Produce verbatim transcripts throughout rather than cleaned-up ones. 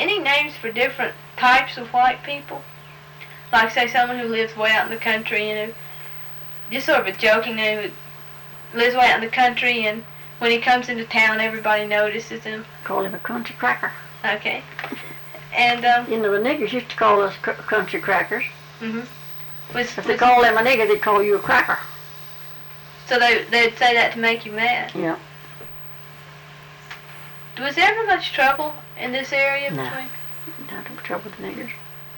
any names for different types of white people? Like, say, someone who lives way out in the country, you know, just sort of a joking name, lives way out in the country, and when he comes into town, everybody notices him. Call him a country cracker. Okay. And, um... You know, the niggers used to call us cr- country crackers. Mm-hmm. Was, if was, they call them a nigger, they'd call you a cracker. So they, they'd say that to make you mad? Yeah. Was there ever much trouble in this area no. between? Not no trouble with the niggers.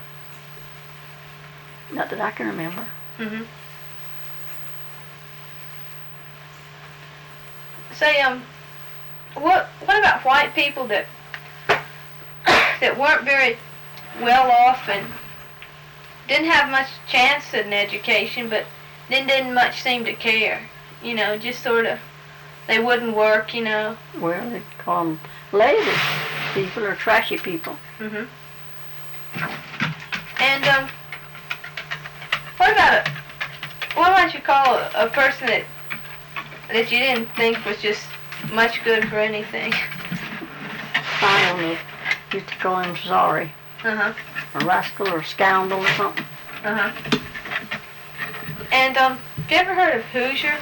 Not that I can remember. Mm-hmm. Say, um, what what about white people that that weren't very well off and didn't have much chance at an education, but then didn't much seem to care? You know, just sort of, they wouldn't work, you know. Well, they call them lazy people or trashy people. Mm-hmm. And, um, what about a, what might you call a, a person that that you didn't think was just much good for anything? I don't know. Used to call him sorry. Uh-huh. A rascal or scoundrel or something. Uh-huh. And, um, have you ever heard of Hoosier?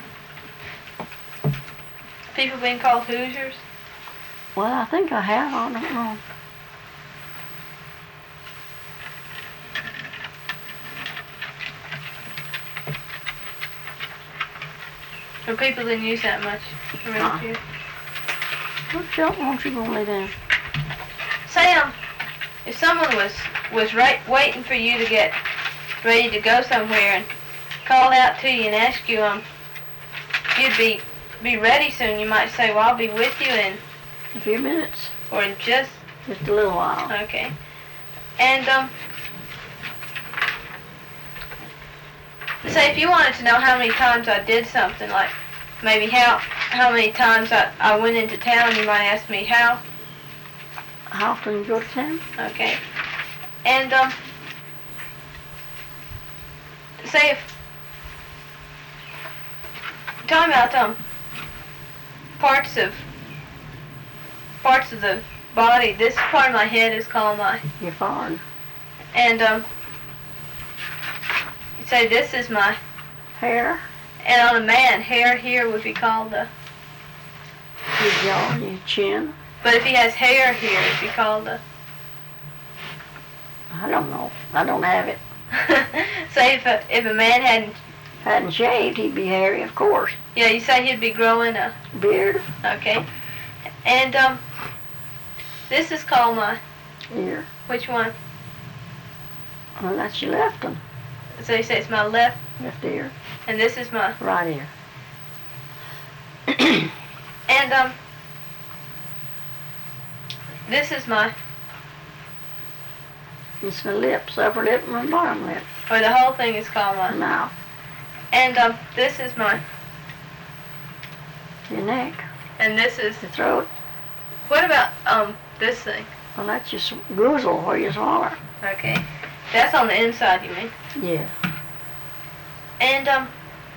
People being called Hoosiers? Well, I think I have. I don't know. Or people didn't use that much around uh, here? What jump won't you go and lay down? Say, um, if someone was, was right, waiting for you to get ready to go somewhere and called out to you and asked you, um, if you'd be, be ready soon, you might say, well, I'll be with you in... A few minutes. Or in just... Just a little while. Okay. And, um... say if you wanted to know how many times I did something, like maybe how how many times I, I went into town, you might ask me how. How often you go to town? Okay. And, um... say if... talking about, um... parts of... parts of the body, this part of my head is called my... Your foreign. And, um... you say this is my... Hair? And on a man, hair here would be called the... Your jaw, your chin? But if he has hair here, it'd be called the... I don't know. I don't have it. Say if a, if a man hadn't... Hadn't shaved, he'd be hairy, of course. Yeah, you say he'd be growing a... Beard? Okay. And, um... this is called my... Ear. Which one? Well, that's your left one. So you say it's my left... Left ear. And this is my... Right ear. And, um... this is my... It's my lips, upper lip and my bottom lip. Or the whole thing is called my... Mouth. And, um, this is my... Your neck. And this is... Your throat. What about, um, this thing? Well, that's your goozle where you swallow. Okay. That's on the inside, you mean? Yeah. And, um...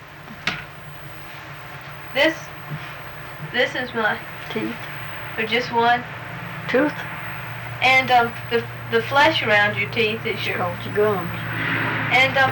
this... this is my... Teeth. Or just one? Tooth. And, um, the the flesh around your teeth is your... Called your gums. And, um...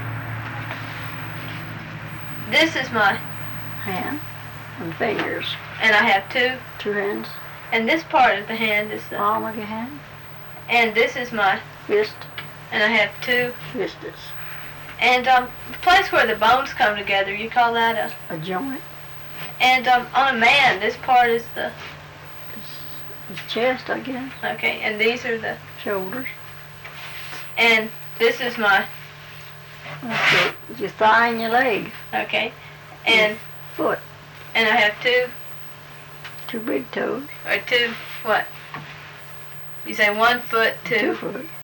this is my... Hand. And fingers. And I have two. Two hands. And this part of the hand is the... Palm of your hand. And this is my... Fist. And I have two. Fistus. And, um, the place where the bones come together, you call that a... A joint. And, um, on a man, this part is the... His chest, I guess. Okay, and these are the... Shoulders. And this is my... That's your, your thigh and your leg. Okay. And... Your foot. And I have two... Two big toes. Or two... what? You say one foot, two... Two foot.